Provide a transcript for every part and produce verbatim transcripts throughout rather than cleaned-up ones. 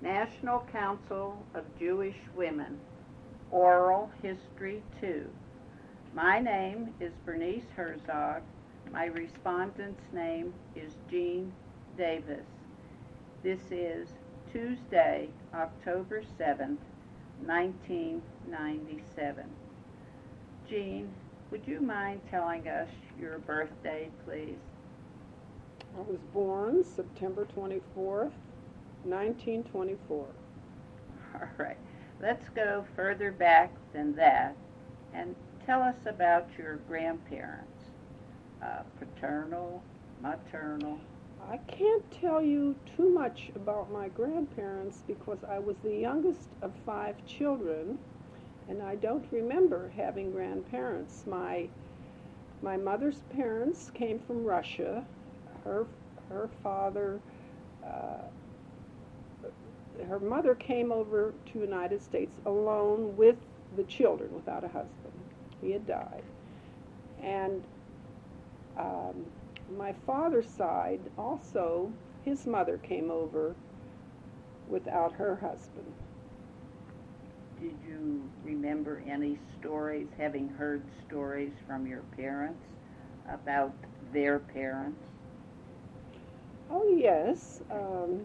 National Council of Jewish Women, Oral History two. My name is Bernice Herzog. My respondent's name is Jean Davis. This is Tuesday, October seventh, nineteen ninety-seven. Jean, would you mind telling us your birthday, please? I was born September twenty-fourth, nineteen twenty-four. All right. Let's go further back than that and tell us about your grandparents, uh, paternal, maternal. I can't tell you too much about my grandparents because I was the youngest of five children, and I don't remember having grandparents. My my mother's parents came from Russia. Her her father, uh, her mother came over to the United States alone with the children, without a husband. He had died. And um, my father's side, also, his mother came over without her husband. Did you remember any stories, having heard stories from your parents about their parents? Oh, yes. Um,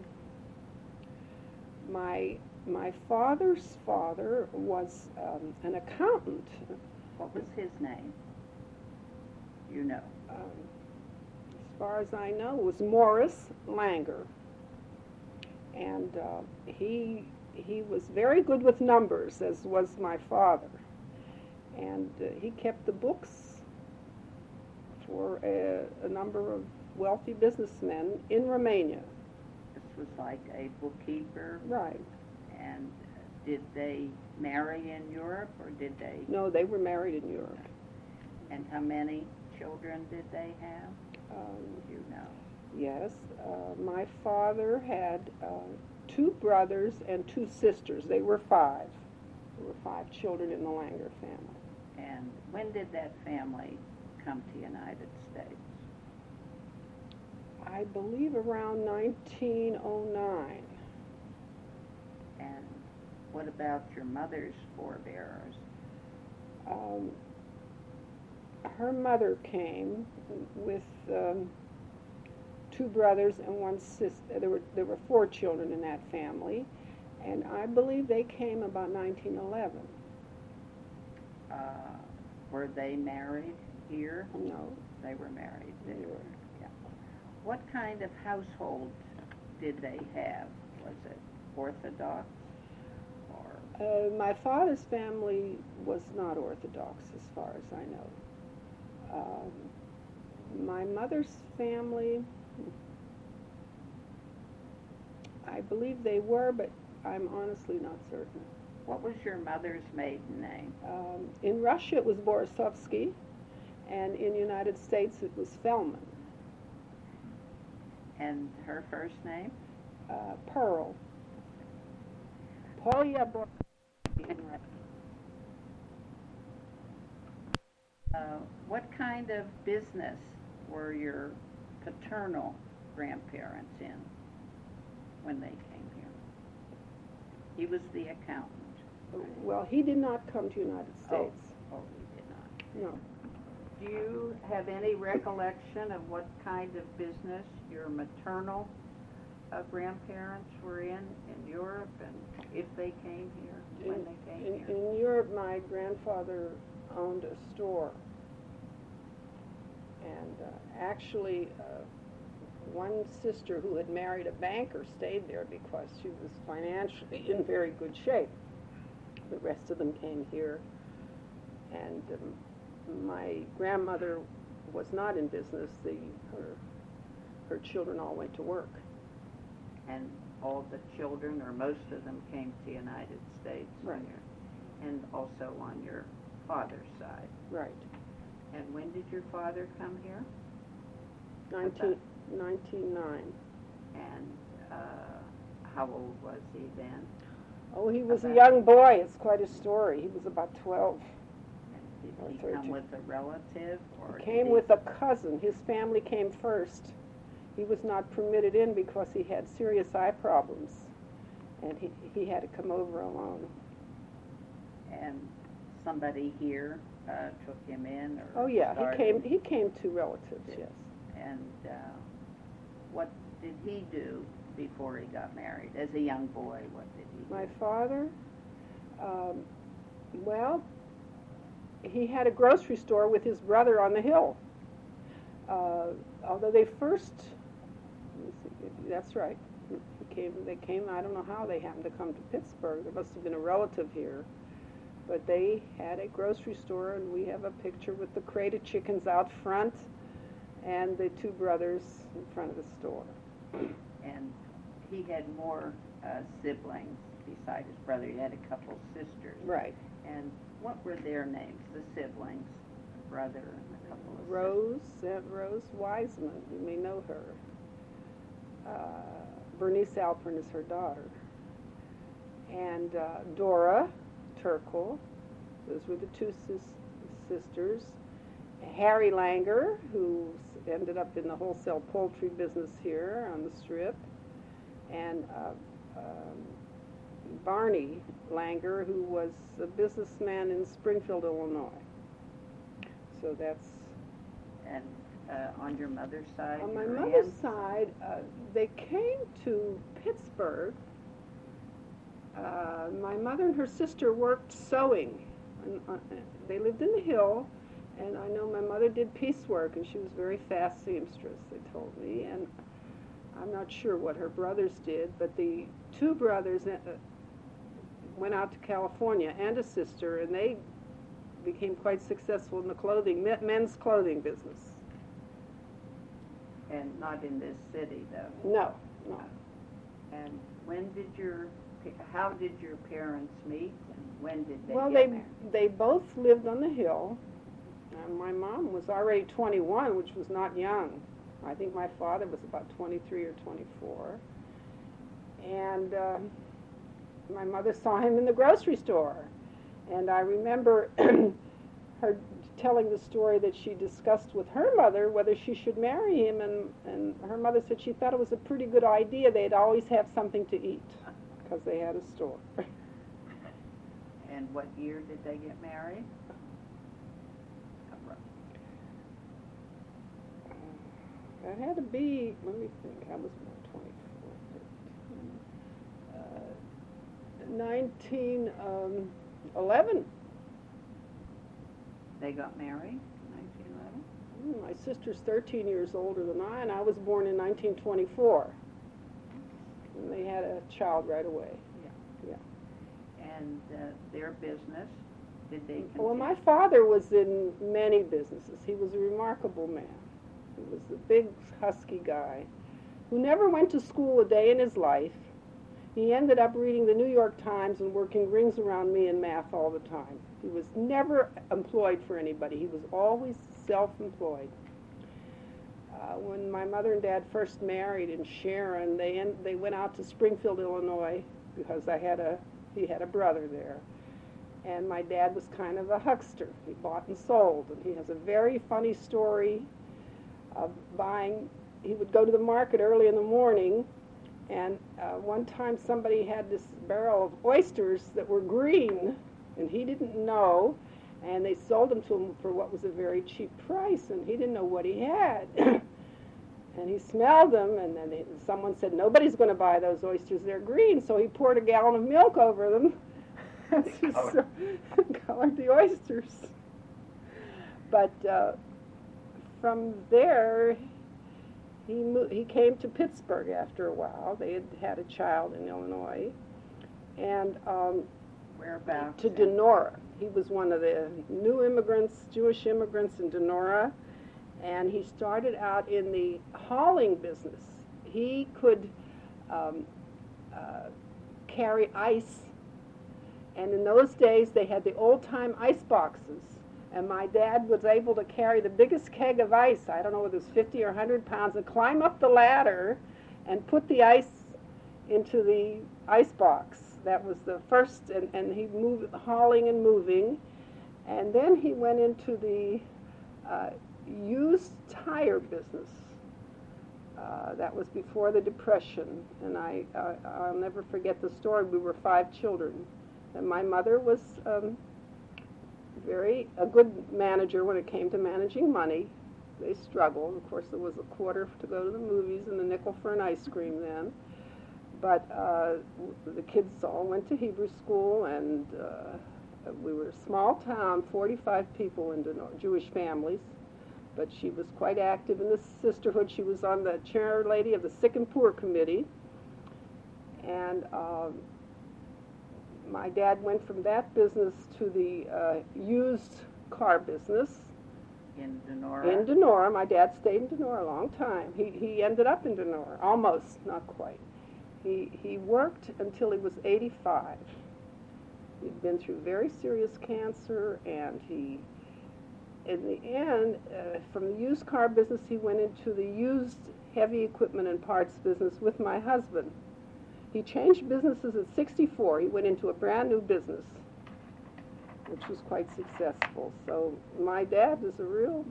my my father's father was um, an accountant. What was his name? You know. Um, as far as I know, was Morris Langer, and uh, he he was very good with numbers, as was my father, and uh, he kept the books for a, a number of wealthy businessmen in Romania. This was like a bookkeeper. Right. And did they marry in Europe, or did they? No, they were married in Europe. And how many children did they have? Um, You know. yes, uh, my father had uh, two brothers and two sisters. They were five. There were five children in the Langer family. And when did that family come to the United States? I believe around nineteen oh nine. And what about your mother's forebears? Um, her mother came with um, two brothers and one sister. There were there were four children in that family, and I believe they came about nineteen eleven. Uh, were they married here? No, They were married they there. were. Yeah. What kind of household did they have? Was it Orthodox? Or Uh, my father's family was not Orthodox, as far as I know. Um, my mother's family, I believe they were, but I'm honestly not certain. what was your mother's maiden name? Um, in Russia, it was Borisovsky, and in the United States, it was Fellman. And her first name? Uh, Pearl. Polya Borisovsky. Uh, what kind of business were your paternal grandparents in when they came here? He was the accountant. Well, he did not come to the United States. Oh, he did not. No. Do you have any recollection of what kind of business your maternal uh, grandparents were in in Europe, and if they came here, when In, they came in, here? in Europe, my grandfather owned a store. And uh, actually, uh, one sister who had married a banker stayed there because she was financially in very good shape. The rest of them came here. And um, my grandmother was not in business. The, her, her children all went to work. And all the children, or most of them, came to the United States. Right. on your- and also on your father's side. Right. And when did your father come here? nineteen, nineteen oh nine. And uh, how old was he then? Oh, he was a About- young boy. It's quite a story. He was about twelve. And Or did he come thirteen. with a relative? Or He did came he- with a cousin. His family came first. He was not permitted in because he had serious eye problems. and he, he had to come over alone. And somebody here uh, took him in, or Oh yeah, started? he came. He came to relatives. Yes. And uh, what did he do before he got married? As a young boy, what did he do? My father, um, well, he had a grocery store with his brother on the hill. Uh, although they first, let me see, that's right. He came. They came. I don't know how they happened to come to Pittsburgh. There must have been a relative here. But they had a grocery store, and we have a picture with the crate of chickens out front and the two brothers in front of the store. And he had more uh, siblings besides his brother. He had a couple sisters. Right. And what were their names, the siblings, the brother and a couple of Rose, Aunt Rose Wiseman, you may know her. Uh, Bernice Alpern is her daughter. And uh, Dora Turkle, those were the two sis- sisters. Harry Langer, who ended up in the wholesale poultry business here on the Strip, and uh, um, Barney Langer, who was a businessman in Springfield, Illinois. So that's... And uh, on your mother's side? On my your mother's aunts? side, uh, they came to Pittsburgh. Uh, my mother and her sister worked sewing. And, uh, they lived in the Hill, and I know my mother did piecework, and she was a very fast seamstress, they told me. And I'm not sure what her brothers did, but the two brothers uh, went out to California, and a sister, and they became quite successful in the clothing, men's clothing business. And not in this city, though? No, no. And when did your, how did your parents meet, and when did they Well, get they married? they both lived on the Hill, and my mom was already twenty-one, which was not young. I think my father was about twenty-three or twenty-four. And uh, my mother saw him in the grocery store. And I remember her telling the story that she discussed with her mother whether she should marry him, and, and her mother said she thought it was a pretty good idea. They'd always have something to eat because they had a store. And what year did they get married? That had to be, let me think, I was about twenty-four, uh, nineteen eleven. They got married in nineteen eleven? My sister's thirteen years older than I, and I was born in nineteen twenty-four. And they had a child right away. And uh, their business, did they continue? Well, my father was in many businesses. He was a remarkable man. He was a big, husky guy who never went to school a day in his life. He ended up reading the New York Times and working rings around me in math all the time. He was never employed for anybody. He was always self-employed. Uh, when my mother and dad first married in Sharon, they en- they went out to Springfield, Illinois, because I had a he had a brother there. And my dad was kind of a huckster. He bought and sold. And he has a very funny story of buying. He would go to the market early in the morning, and uh, one time somebody had this barrel of oysters that were green, and he didn't know, and they sold them to him for what was a very cheap price, and he didn't know what he had. And he smelled them, and then he, someone said, nobody's going to buy those oysters, they're green. So he poured a gallon of milk over them and Colored. colored the oysters. But uh, from there, he mo- he came to Pittsburgh after a while. They had had a child in Illinois. And um, Whereabouts? to Denora. He was one of the new immigrants, Jewish immigrants in Denora. And he started out in the hauling business. He could um, uh, carry ice, and in those days they had the old-time ice boxes, and my dad was able to carry the biggest keg of ice, I don't know whether it was fifty or one hundred pounds, and climb up the ladder and put the ice into the ice box. That was the first, and, and he moved, hauling and moving, and then he went into the uh, used tire business. Uh, that was before the Depression, and I, uh, I'll never forget the story. We were five children, and my mother was um, very a good manager when it came to managing money. They struggled. Of course, there was a quarter to go to the movies and a nickel for an ice cream then. But uh, the kids all went to Hebrew school, and uh, we were a small town, forty-five people in Denora, Jewish families. But she was quite active in the sisterhood. She was on the chair lady of the Sick and Poor Committee. And um, my dad went from that business to the uh, used car business. In Denora? In Denora. My dad stayed in Denora a long time. He, he ended up in Denora, almost, not quite. He, he worked until he was eighty-five. He'd been through very serious cancer, and he, in the end, uh, from the used car business, he went into the used heavy equipment and parts business with my husband. He changed businesses at sixty-four. He went into a brand new business, which was quite successful. So my dad is a real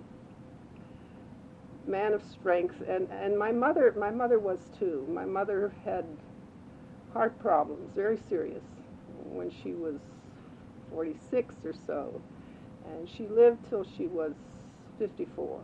man of strength, and, and my mother my mother was too. My mother had heart problems, very serious, when she was forty-six or so, and she lived till she was fifty-four.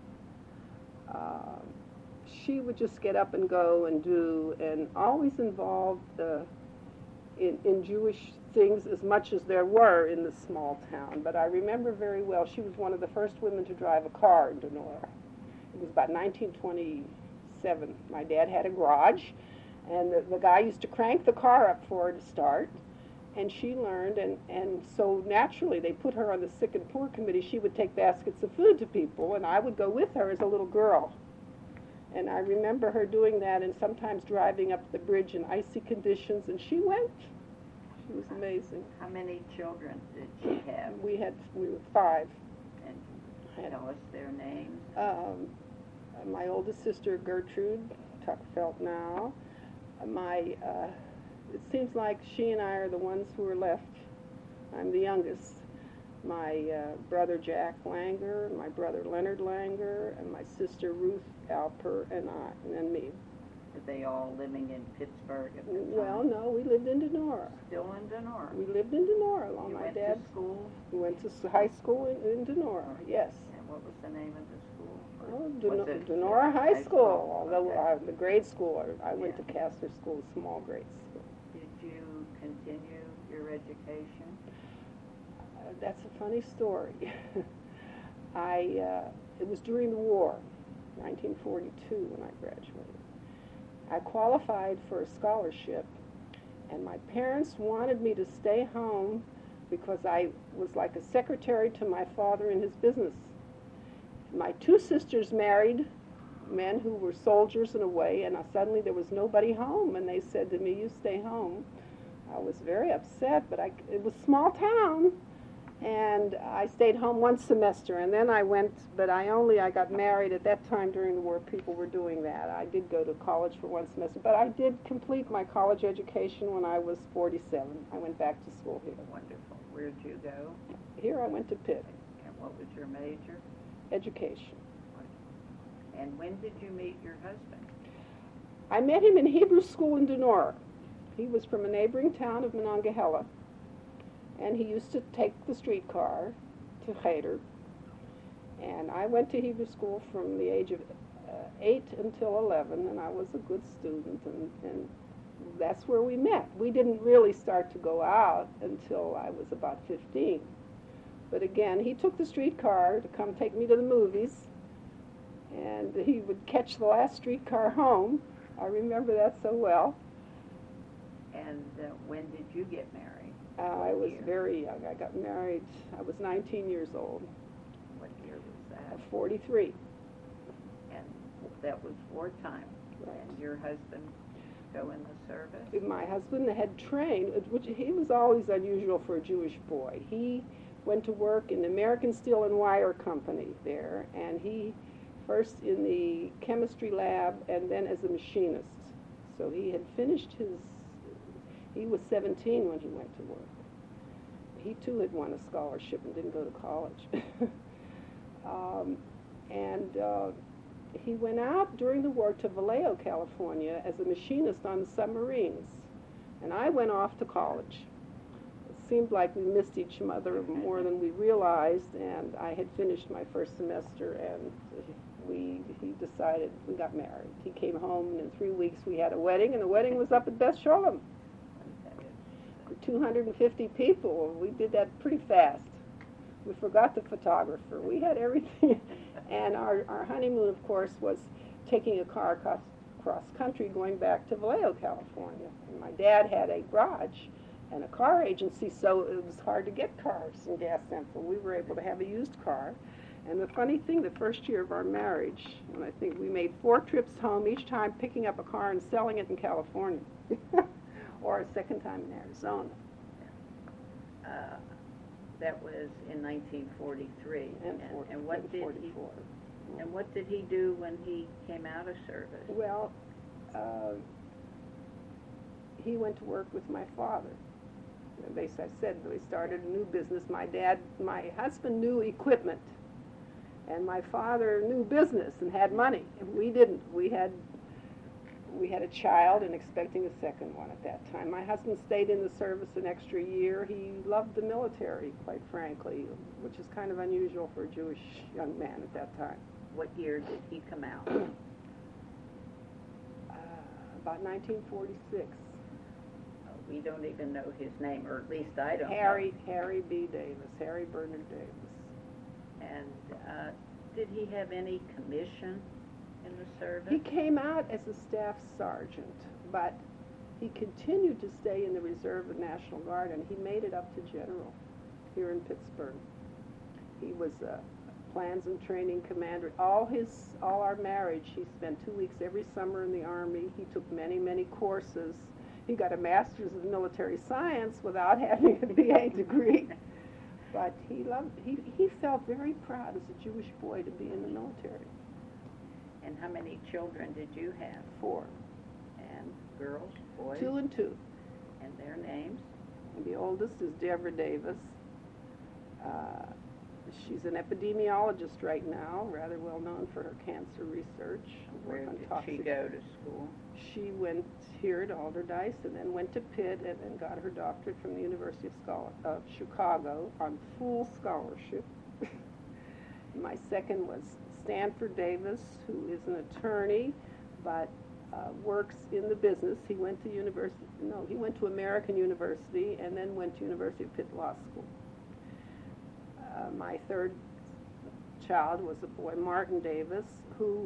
Um, she would just get up and go and do, and always involved uh, in, in Jewish things as much as there were in this small town. But I remember very well, she was one of the first women to drive a car in Denora. It was about nineteen twenty-seven. My dad had a garage, and the, the guy used to crank the car up for her to start, and she learned, and, and so naturally they put her on the Sick and Poor Committee. She would take baskets of food to people, and I would go with her as a little girl. And I remember her doing that and sometimes driving up the bridge in icy conditions, and she went. She was amazing. How many children did she have? We had, we were five. And tell us their names. Um, my oldest sister, Gertrude Tuckfelt now. My, uh, it seems like she and I are the ones who are left. I'm the youngest. My uh, brother, Jack Langer, and my brother, Leonard Langer, and my sister, Ruth Alper, and I, and then me. Are they all living in Pittsburgh at the time? Well, no, we lived in Denora. Still in Denora? We lived in Denora along You my went dad's. to school? We went to s- high school in, in Denora, yes. And what was the name of the school? Or Oh, was Den- it- Denora High High School, School, although okay. uh, the grade school, I, I went Yeah. to Castor School, small grade school. Did you continue your education? Uh, that's a funny story. I, uh, it was during the war, nineteen forty-two, when I graduated. I qualified for a scholarship, and my parents wanted me to stay home because I was like a secretary to my father in his business. My two sisters married men who were soldiers in a way, and uh, suddenly there was nobody home, and they said to me, "You stay home." I was very upset, but I, it was a small town, and I stayed home one semester, and then I went, but I only, I got married at that time during the war. People were doing that. I did go to college for one semester, but I did complete my college education when I was forty-seven. I went back to school here. Wonderful. Where'd you go? Here I went to Pitt, And what was your major? education. And when did you meet your husband? I met him in Hebrew school in Denora. He was from a neighboring town of Monongahela, and he used to take the streetcar to Cheder. And I went to Hebrew school from the age of uh, eight until eleven, and I was a good student, and, and that's where we met. We didn't really start to go out until I was about fifteen. But again, he took the streetcar to come take me to the movies, and he would catch the last streetcar home. I remember that so well. And uh, when did you get married? Uh, I was Year. very young. I got married, I was nineteen years old, What year was uh, that? forty-three. And that was wartime. Right. And your husband go in the service? My husband had trained, which he was always unusual for a Jewish boy. He went to work in the American Steel and Wire Company there, and he first in the chemistry lab and then as a machinist. So he had finished his, he was seventeen when he went to work. He too had won a scholarship and didn't go to college. um, and uh, he went out during the war to Vallejo, California, as a machinist on submarines, and I went off to college. It seemed like we missed each other more than we realized, and I had finished my first semester, and we he decided we got married. He came home, and in three weeks we had a wedding, and the wedding was up at Beth Sholem for two hundred fifty people. We did that pretty fast. We forgot the photographer. We had everything. And our, our honeymoon, of course, was taking a car across, across country going back to Vallejo, California. And my dad had a garage and a car agency, so it was hard to get cars in Gas Central. We were able to have a used car. And the funny thing, the first year of our marriage, and I think we made four trips home, each time picking up a car and selling it in California, or a second time in Arizona. Uh, that was in nineteen forty-three. And, and, and what did he? And what did he do when he came out of service? Well, uh, he went to work with my father. They I said they started a new business. My dad, my husband knew equipment, and my father knew business and had money. And we didn't. We had we had a child and expecting a second one at that time. My husband stayed in the service an extra year. He loved the military, quite frankly, which is kind of unusual for a Jewish young man at that time. What year did he come out? uh, about nineteen forty-six. Oh, we don't even know his name, or at least I don't Harry, know. Harry B. Davis, Harry Bernard Davis. And uh, did he have any commission in the service? He came out as a staff sergeant, but he continued to stay in the Reserve and National Guard, and he made it up to general here in Pittsburgh. He was a plans and training commander. All his, all our marriage, he spent two weeks every summer in the Army. He took many, many courses. He got a master's of military science without having a B A degree. But he loved, he, he felt very proud as a Jewish boy to be in the military. And how many children did you have? Four. And girls, boys? Two and two. And their names? And the oldest is Deborah Davis. Uh, she's an epidemiologist right now, rather well known for her cancer research. Where on did toxic- she go to school? She went here at Alderdice and then went to Pitt and then got her doctorate from the University of, Schol- of Chicago on full scholarship. My second was Stanford Davis, who is an attorney, but uh, works in the business. He went to university, no, he went to American University and then went to University of Pitt Law School. Uh, my third child was a boy, Martin Davis, who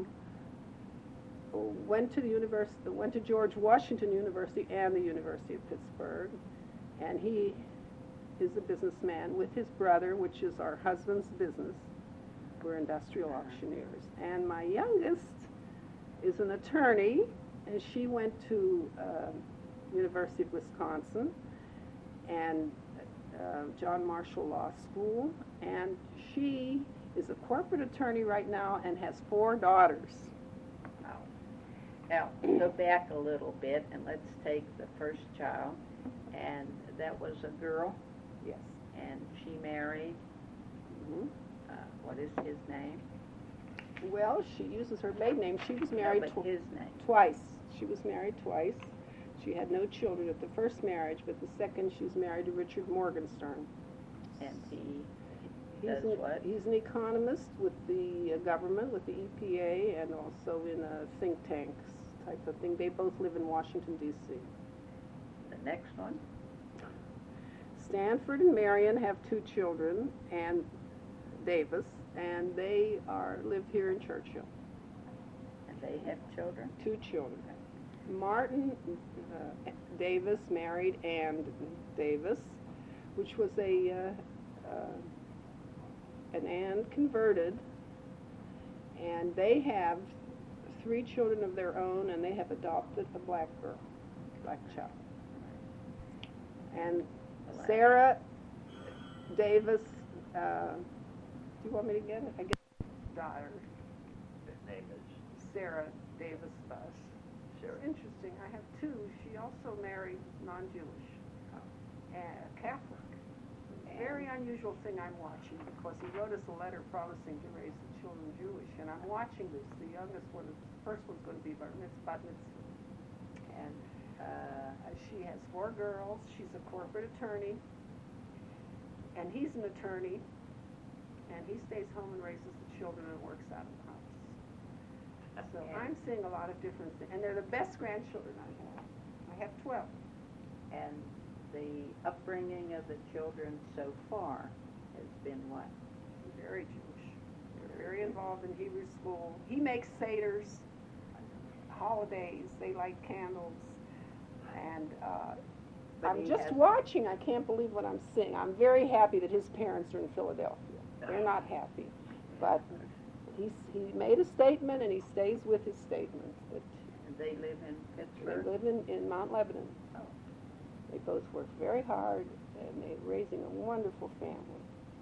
went to the university, went to George Washington University and the University of Pittsburgh, and he is a businessman with his brother, which is our husband's business. We're industrial auctioneers. And my youngest is an attorney, and she went to uh, University of Wisconsin and uh, John Marshall Law School, and she is a corporate attorney right now and has four daughters. Wow. Now, go back a little bit, and let's take the first child, and that was a girl, Yes. and she married, Mm-hmm. uh, what is his name? Well, she uses her maiden name. She was No, married but tw- his name. twice. She was married twice. She had no children at the first marriage, but the second she was married to Richard Morgenstern. And he He's does an, what? He's an economist with the uh, government, with the E P A, and also in a think tanks type of thing. They both live in Washington, D C The next one? Stanford and Marion have two children, and Davis, and they are live here in Churchill. And they have children? Two children. Martin uh, Davis married Ann Davis, which was a uh, uh, an Ann converted, and they have three children of their own, and they have adopted a black girl, black child. And Sarah Davis, uh, do you want me to get it? I guess daughter. His name is Sarah Davis Buss. Sarah. Interesting. I have two. She also married non-Jewish, uh, Catholic, very unusual thing I'm watching, because he wrote us a letter promising to raise the children Jewish, and I'm watching this. The youngest one, the first one's going to be bar mitzvah, bat mitzvah. And uh, she has four girls. She's a corporate attorney, and he's an attorney, and he stays home and raises the children and works out of the house. So And- I'm seeing a lot of different things, and they're the best grandchildren I have. I have twelve. And the upbringing of the children so far has been what? Very Jewish. They're very involved in Hebrew school. He makes seders, holidays. They light candles, and uh, But I'm he just has- watching. I can't believe what I'm seeing. I'm very happy that his parents are in Philadelphia. They're not happy, but he's he made a statement, and he stays with his statement that And they live in they Pittsburgh? live in, in Mount Lebanon. Oh. They both work very hard, and they're raising a wonderful family.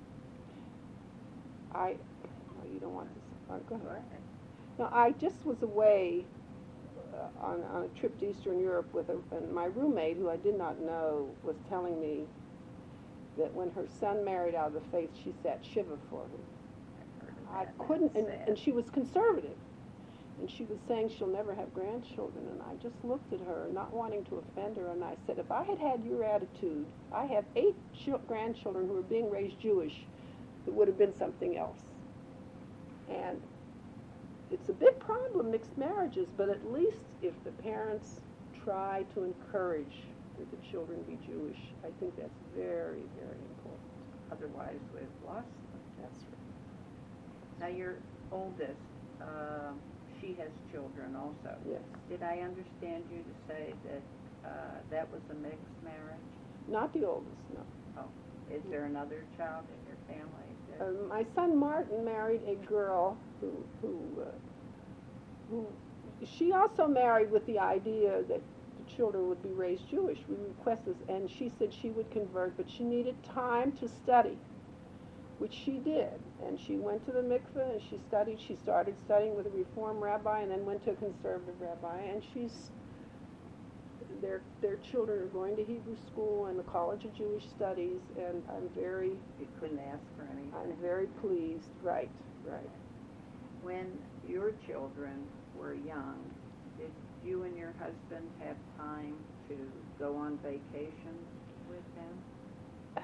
I, oh, you don't want this, all right, go ahead. No, I just was away uh, on, on a trip to Eastern Europe with a, and my roommate, who I did not know, was telling me that when her son married out of the faith, she sat Shiva for him. I've heard of I that. couldn't, and, Sad. and she was conservative, and she was saying she'll never have grandchildren, and I just looked at her, not wanting to offend her, and I said, if I had had your attitude, I have eight chil- grandchildren who are being raised Jewish, it would have been something else. And it's a big problem, mixed marriages, but at least if the parents try to encourage that the children be Jewish, I think that's very, very important. Otherwise, we've lost them. That's right. Now, your oldest, uh, she has children also. Yes. Did I understand you to say that uh, that was a mixed marriage? Not the oldest, no. Oh, is there another child in your family? that- Uh, my son Martin married a girl who, who, uh, who, she also married with the idea that the children would be raised Jewish. We requested, and she said she would convert, but she needed time to study, which she did. And she went to the mikveh and she studied. She started studying with a Reform rabbi and then went to a conservative rabbi. And she's, their their children are going to Hebrew school and the College of Jewish Studies, and I'm very You couldn't ask for anything. I'm very pleased. Right, right. When your children were young, did you and your husband have time to go on vacations with them?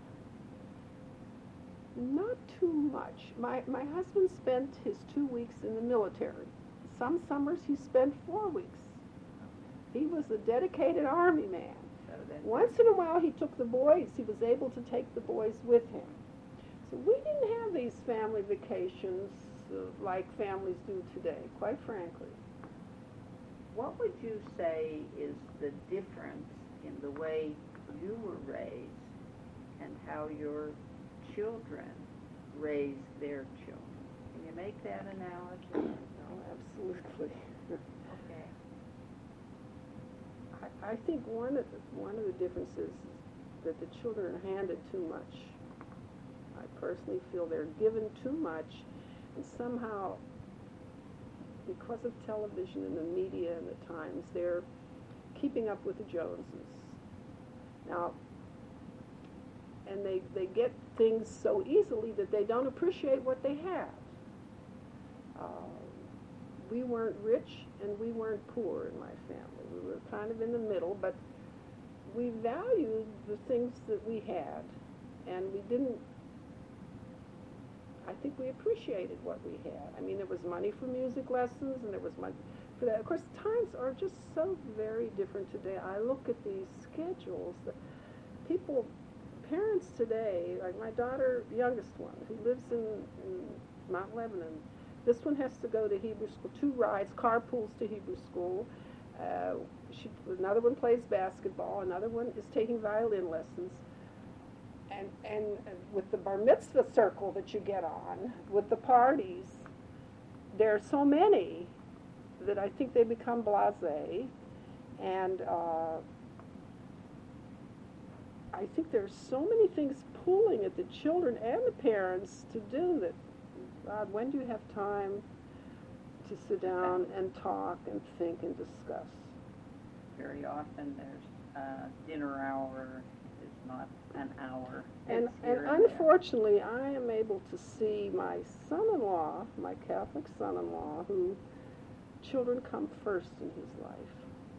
Not too much. My my husband spent his two weeks in the military. Some summers he spent four weeks. He was a dedicated army man. So that Once in a while he took the boys. He was able to take the boys with him. So we didn't have these family vacations uh, like families do today, quite frankly. What would you say is the difference in the way you were raised and how your children raise their children? Can you make that analogy? Oh, absolutely. Okay. I, I think one of the, one of the differences is that the children are handed too much. I personally feel they're given too much, and somehow, because of television and the media and the times, they're keeping up with the Joneses. Now, and they, they get things so easily that they don't appreciate what they have. Uh, we weren't rich and we weren't poor in my family. We were kind of in the middle, but we valued the things that we had, and we didn't, I think we appreciated what we had. I mean, there was money for music lessons, and there was money for that. Of course, times are just so very different today. I look at these schedules that people, parents today, like my daughter, youngest one, who lives in, in Mount Lebanon, this one has to go to Hebrew school, two rides, carpools to Hebrew school. Uh, she, another one plays basketball. Another one is taking violin lessons. And, and uh, with the bar mitzvah circle that you get on, with the parties, there are so many that I think they become blasé. And uh, I think there's so many things pulling at the children and the parents to do that, God, when do you have time to sit down and talk and think and discuss? Very often there's uh, dinner hour is not an hour. And, It's and here and there. unfortunately, I am able to see my son-in-law, my Catholic son-in-law, who children come first in his life.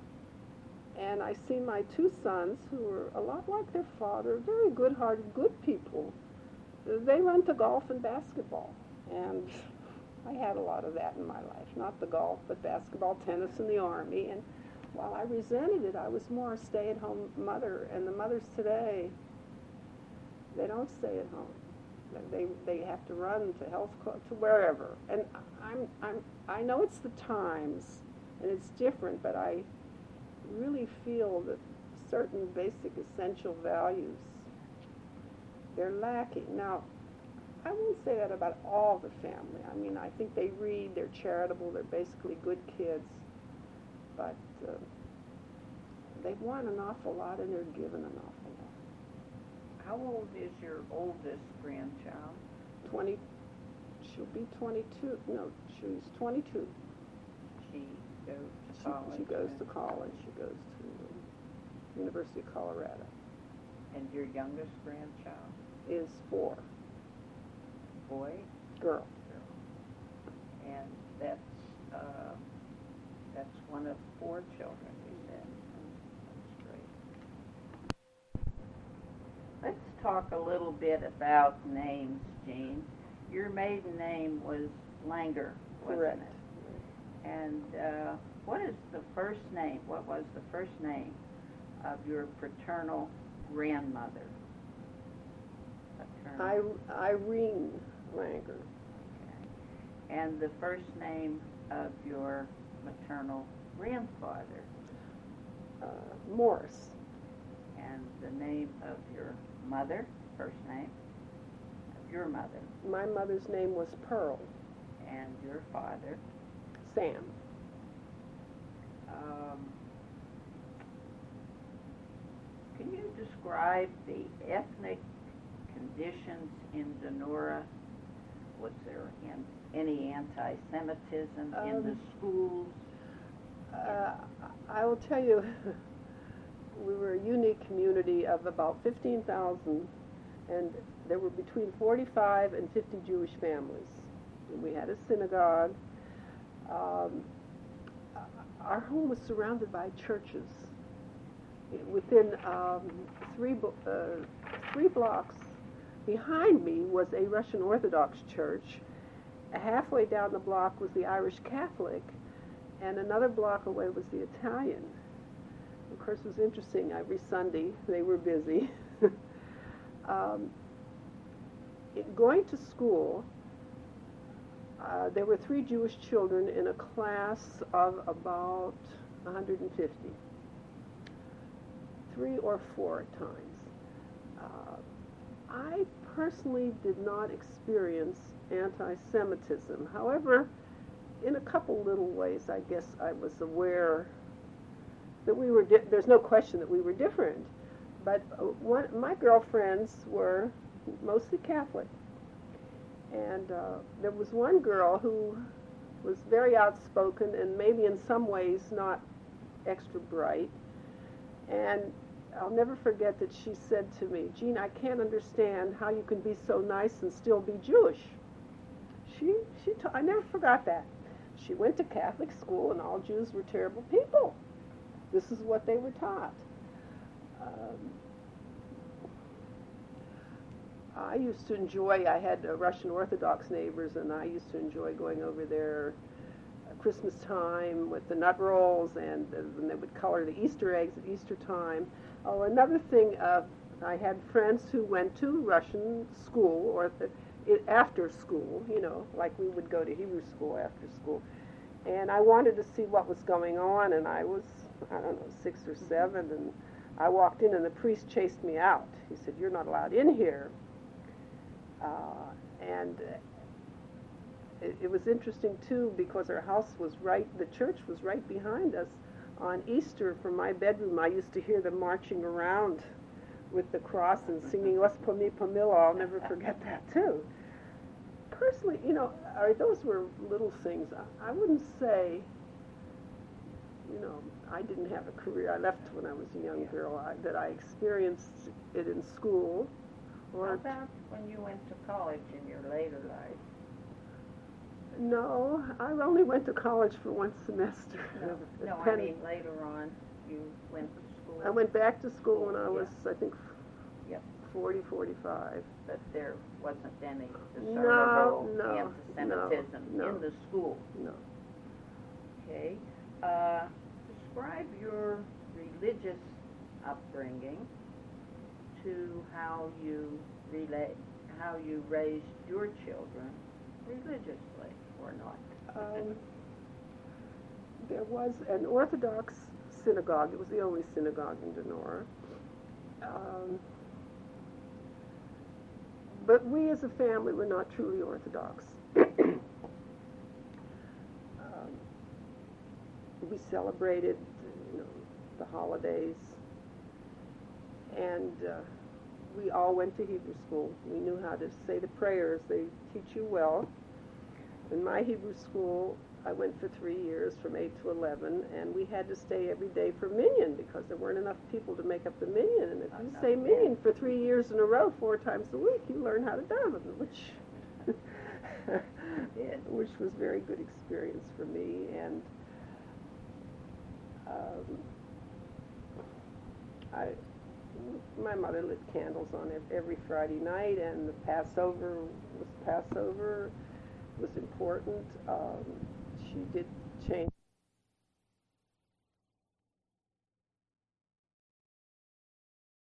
And I see my two sons, who are a lot like their father, very good-hearted, good people. They run to golf and basketball. And I had a lot of that in my life. Not the golf, but basketball, tennis, and the Army. And while I resented it, I was more a stay-at-home mother. And the mothers today, they don't stay at home. They they have to run to health club, to wherever. And I'm I'm I know it's the times, and it's different, but I really feel that certain basic essential values, they're lacking. Now, I won't say that about all the family. I mean, I think they read, they're charitable, they're basically good kids, but uh, they want an awful lot and they're given an awful lot. How old is your oldest grandchild? twenty, she'll be twenty-two, no, she's twenty-two. She goes to She, college. she goes and- to college, she goes to um, University of Colorado, And your youngest grandchild? is four, Boy? girl. Girl. And that's, uh, that's one of four children, you said. That's great. Let's talk a little bit about names, Jean. Your maiden name was Langer, wasn't Correct. it? And uh, what is the first name, what was the first name of your paternal grandmother? Paternal. I, Irene Langer. Okay. And the first name of your maternal grandfather, Uh, Morris. and the name of your mother, first name of your mother, My mother's name was Pearl, and your father. Sam. Um, can you describe the ethnic conditions in Donora? Was there an, any anti-Semitism in the Um, schools? Uh, I will tell you, we were a unique community of about fifteen thousand, and there were between forty-five and fifty Jewish families. And we had a synagogue. Um, our home was surrounded by churches. Within um, three, bo- uh, three blocks behind me was a Russian Orthodox church. Halfway down the block was the Irish Catholic, and another block away was the Italian. Of course, it was interesting. Every Sunday, they were busy. um, it, going to school, uh, there were three Jewish children in a class of about one hundred fifty. Three or four at times. Uh, I personally did not experience anti-Semitism. However, in a couple little ways, I guess I was aware that we were, di- there's no question that we were different. But uh, one, my girlfriends were mostly Catholic. And uh, there was one girl who was very outspoken and maybe in some ways not extra bright. And I'll never forget that she said to me, "Jean, I can't understand how you can be so nice and still be Jewish." She, she, ta- I never forgot that. She went to Catholic school, and all Jews were terrible people. This is what they were taught. Um, I used to enjoy, I had uh, Russian Orthodox neighbors, and I used to enjoy going over there at Christmas time with the nut rolls, and uh, when they would color the Easter eggs at Easter time. Oh, another thing, uh, I had friends who went to Russian school, or the, it, after school, you know, like we would go to Hebrew school after school. And I wanted to see what was going on, and I was, I don't know, six or seven, and I walked in, and the priest chased me out. He said, "You're not allowed in here." Uh, and it, it was interesting, too, because our house was right, the church was right behind us. On Easter, from my bedroom, I used to hear them marching around with the cross and singing "Os Pomi Pomila." I'll never forget that, too. Personally, you know, uh, those were little things. I, I wouldn't say, you know, I didn't have a career. I left when I was a young Yeah. girl. I, that I experienced it in school, How or about when you went to college in your later life? no, I only went to college for one semester. No, at no, I Penn. mean later on, you went to school. I went back to school when I Yeah. was, I think, Yep. forty, forty-five. But there wasn't any No, discernible no, anti-Semitism no, no. in the school. No. Okay. Uh, describe your religious upbringing to how you relate, how you raised your children religiously or not. Um, there was an Orthodox synagogue. It was the only synagogue in Denora. Um, but we as a family were not truly Orthodox. um, we celebrated, you know, the holidays, and uh, we all went to Hebrew school. We knew how to say the prayers. They teach you well. In my Hebrew school, I went for three years, from eight to eleven, and we had to stay every day for minyan because there weren't enough people to make up the minyan. And if you Enough, say yeah. minyan for three years in a row, four times a week, you learn how to daven, which did. which was a very good experience for me. And um, I, my mother lit candles on ev- every Friday night, and the Passover was Passover was important. Um, she did change